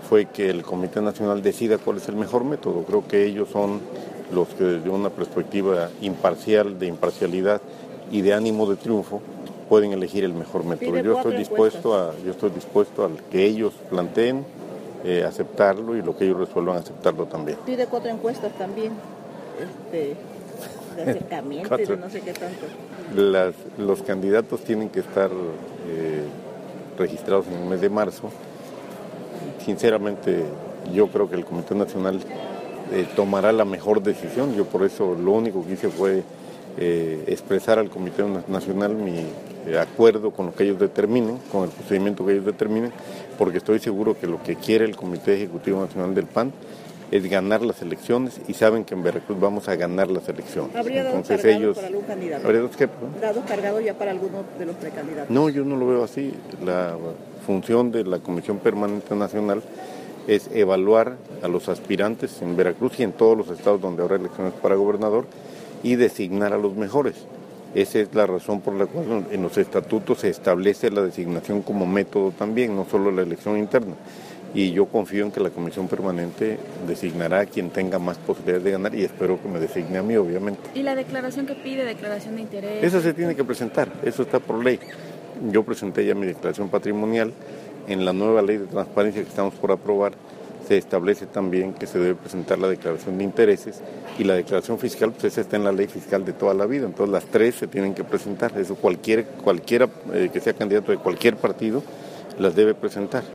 fue que el Comité Nacional decida cuál es el mejor método. Creo que ellos son los que desde una perspectiva imparcial, de imparcialidad y de ánimo de triunfo, pueden elegir el mejor método. Yo estoy dispuesto al que ellos planteen, aceptarlo, y lo que ellos resuelvan aceptarlo también. Pide 4 encuestas también, de acercamiento y de no sé qué tanto. Los candidatos tienen que estar registrados en el mes de marzo. Sinceramente, yo creo que el Comité Nacional tomará la mejor decisión. Yo por eso lo único que hice fue expresar al Comité Nacional mi acuerdo con lo que ellos determinen, con el procedimiento que ellos determinen, porque estoy seguro que lo que quiere el Comité Ejecutivo Nacional del PAN es ganar las elecciones, y saben que en Veracruz vamos a ganar las elecciones. ¿Habría dados cargados para algún candidato? ¿Habría dados qué? ¿Dados cargados ya para alguno de los precandidatos? No, yo no lo veo así. La función de la Comisión Permanente Nacional es evaluar a los aspirantes en Veracruz y en todos los estados donde habrá elecciones para gobernador, y designar a los mejores. Esa es la razón por la cual en los estatutos se establece la designación como método también, no solo la elección interna. Y yo confío en que la Comisión Permanente designará a quien tenga más posibilidades de ganar, y espero que me designe a mí, obviamente. ¿Y la declaración que pide, declaración de interés? Esa se tiene que presentar, eso está por ley. Yo presenté ya mi declaración patrimonial. En la nueva ley de transparencia que estamos por aprobar, se establece también que se debe presentar la declaración de intereses, y la declaración fiscal, pues esa está en la ley fiscal de toda la vida. Entonces las tres se tienen que presentar. Eso cualquiera que sea candidato de cualquier partido las debe presentar.